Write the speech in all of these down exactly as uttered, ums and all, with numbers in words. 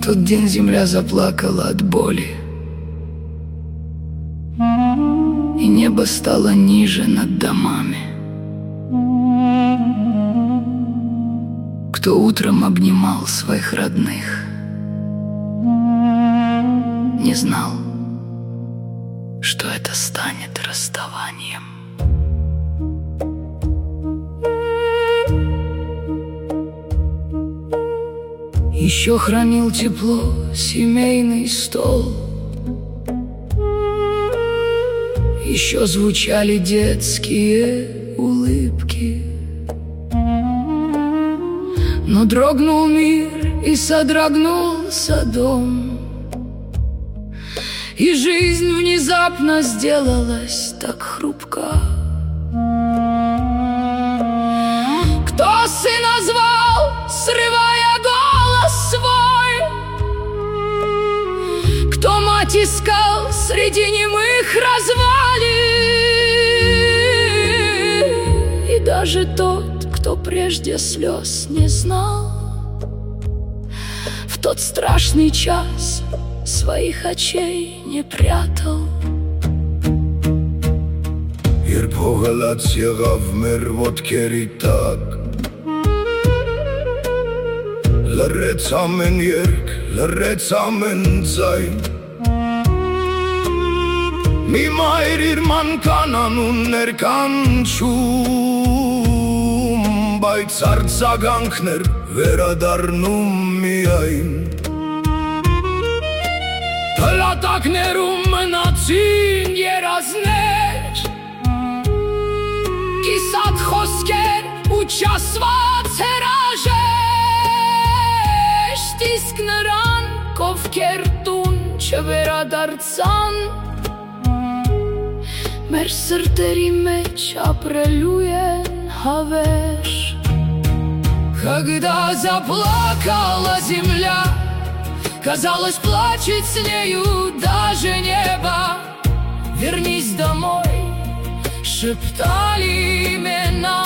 тот день земля заплакала от боли, и небо стало ниже над домами. Кто утром обнимал своих родных, не знал, что это станет расставанием. Еще хранил тепло семейный стол, еще звучали детские улыбки. Но дрогнул мир и содрогнулся дом, и жизнь внезапно сделалась так хрупка. Кто сына звал, срывая голос свой? Кто мать искал среди немых развалин? И даже тот, кто прежде слез не знал, в тот страшный час своих очей не прятал. Երբ հողալած եղավ մեր ոտքերի տակ, լռեց ամեն երգ, լռեց ամեն ձայն, մի մայր իր մանկան անուններ կանչում, բայց արձագանքներ վերադառնում միայն։ Հլատակներում մնացին երազներ, կիսատ խոսքեր ու չասված հրաժեշտ, իսկ նրանք, ովքեր տուն չվերադարձան, մեր սրտերի մեջ ապրելու են հավերժ։ Когда заплакала земля, казалось, плачет с нею даже небо. Вернись домой, шептали имена,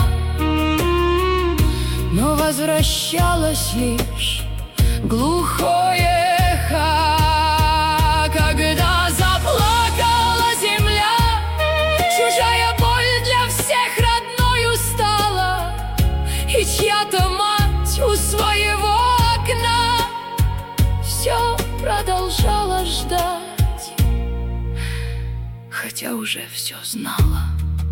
но возвращалось лишь глухое эхо. Когда заплакала земля, чужая боль для всех родною стала, и чья-то мать у своего окна все продолжала ждать, хотя уже все знала.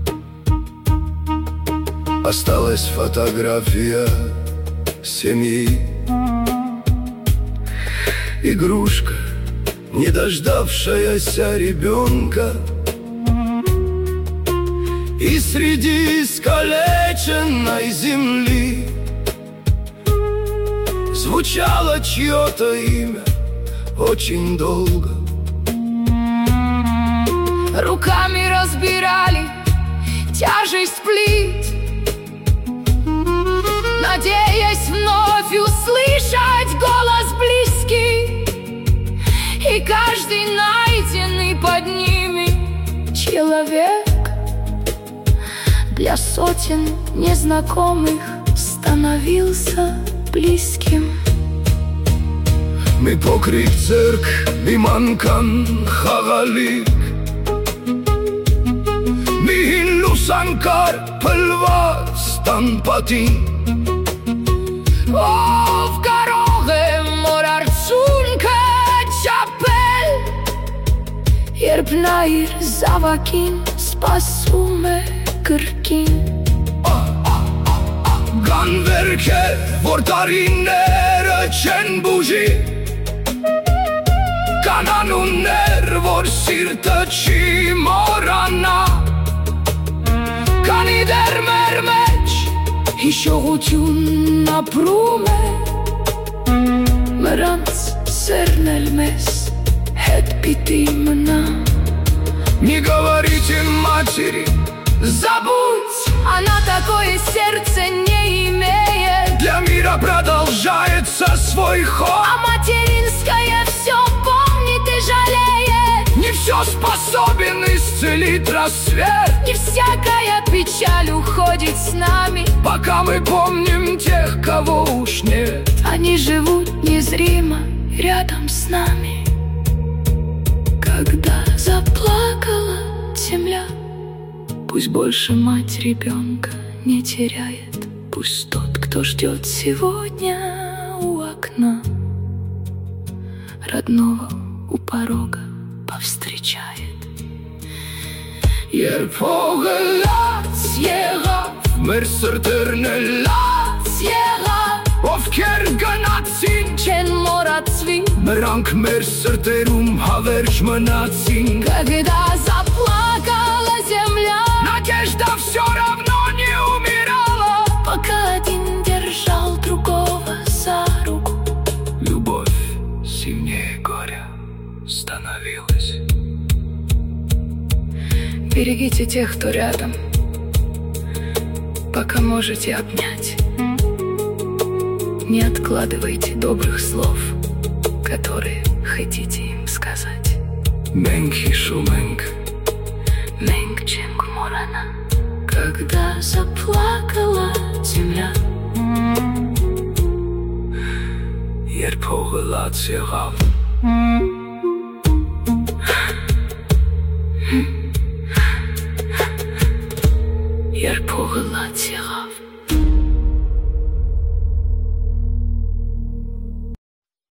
Осталась фотография семьи, игрушка, не дождавшаяся ребенка, и среди искалеченной земли звучало чье-то имя очень долго. Руками разбирали тяжесть плит, надеясь вновь услышать голос близкий, и каждый найденный под ними человек для сотен незнакомых становился близким. Մի փոքրիկ ձեռք, մի մանկան խաղալիք, մի հին լուսանկար փլված տան պատին, ով կարող է մոր արցունքը չափել, երբ նա իր զավակին սպասում է կրկին։ Կան վերքեր, որ տարիները չեն բուժի, կան անուններ, որ սիրտը չի մոռանա, քանի դեռ մեր մեջ հիշողությունն ապրում է, նրանց սերն էլ մեզ հետ պիտի մնա։ Не говорите матери, забудь, она такое сердце не имеет, для мира продолжается свой ход, а материнское все помнит и жалеет. Не все способен исцелить рассвет, не всякая печаль уходит с нами, пока мы помним тех, кого уж нет. Они живут незримо рядом с нами. Когда заплакала земля, пусть больше мать ребенка не теряет. Пусть тот, кто ждет сегодня у окна, родного у порога повстречает. Jer pågelats jera Merserterne lats jera Of kerganatsin Chen moratsin Merank merserterum haverшманатsin. Когда заплакала земля, Надежда все равно не умирала, пока один держал другого за руку. Любовь сильнее горя становилась. Берегите тех, кто рядом, пока можете обнять. Не откладывайте добрых слов, которые хотите им сказать. Меньки шуменк, Менгченг Морана. Когда заплакала земля, Jer pågelats jera Jer pågelats jera